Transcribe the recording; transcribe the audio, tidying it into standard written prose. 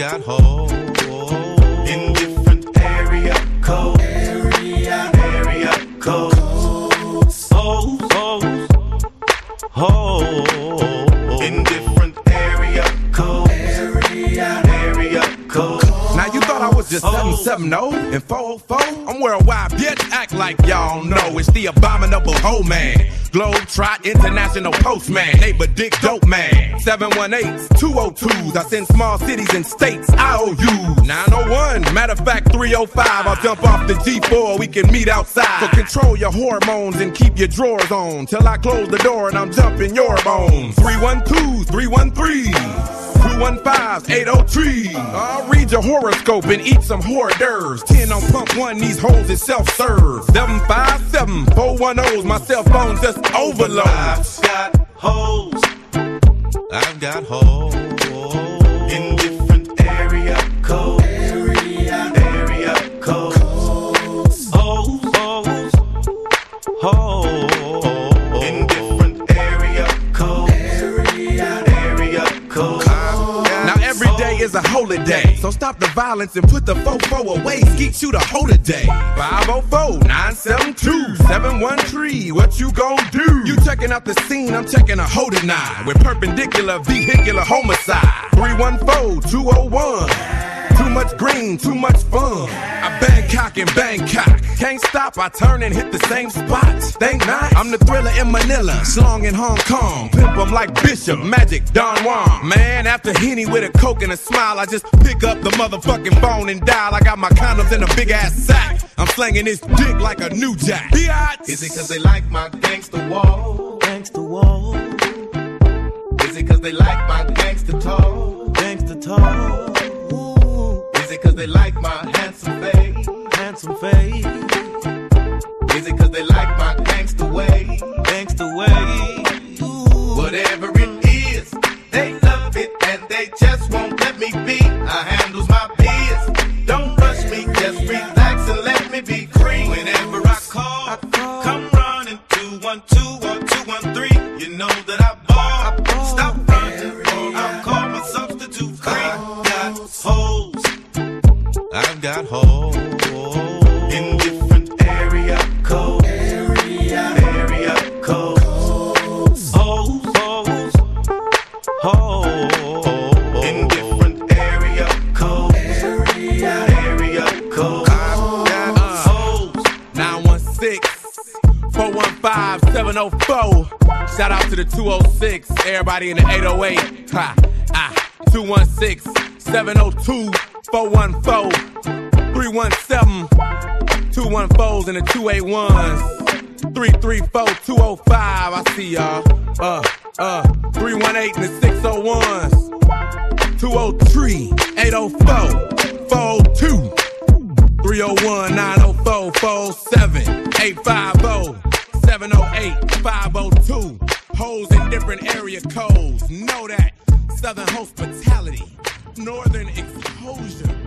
got hoes in different area codes. Area codes. Hoes in different area codes. Area codes. Now you thought I was just 770 and 404? I'm worldwide, bitch, act like y'all know. It's the abominable hoe man, Globetrot International Postman, neighbor dick dope man. 718s, 202s, I send small cities and states IOUs. 901, matter of fact 305, I'll jump off the G4, we can meet outside. So control your hormones and keep your drawers on till I close the door and I'm jumping your bones. 312s, 313s, 215s, 803. I'll read your horoscope and eat some hors d'oeuvres. 10 on pump 1, these hoes is self-serve. 757 410s, my cell phone just overload. I've got hoes. I've got hoes in different area codes. Area codes. Hoes. Hoes in different area codes. Area codes. Every day is a holiday, so stop the violence and put the fofo away. Skeet you the whole day. 504-972-713. What you gon' do? You checking out the scene, I'm checking a hoe tonight. With perpendicular vehicular homicide. 314-201. Too much green, too much fun. I Bangkok and Bangkok. Can't stop, I turn and hit the same spot. Think not, I'm the Thriller in Manila, Slong in Hong Kong. Pimp 'em like Bishop, Magic, Don Juan. Man, after Henny with a Coke and a smile, I just pick up the motherfucking phone and dial. I got my condoms in a big ass sack. I'm slanging this dick like a new jack. Is it cause they like my gangster wall? Gangster wall. Is it cause they like my gangster talk? Gangster talk. Is it cause they like my handsome face? Handsome face. Is it cause they like my gangster way? Gangster way. Whatever it is, they love it and they just won't let me be. I handles my biz. Don't rush me, just relax and let me be free. Whenever I call, come running 212 or 213. You know that I ball. Stop running or I'll call my substitute free. I've got hoes in different area codes. Area codes. Hoes in different area codes. Area codes. I've got hoes. 916-415-704. Shout out to the 206. Everybody in the 808. 216-702-414, 317, 214s and the 281s, 334-205, I see y'all, 318 and the 601s, 203-804, 402, 301-904-47, 850-708-502, hoes in different area codes, know that, Southern hospitality, Northern exposure.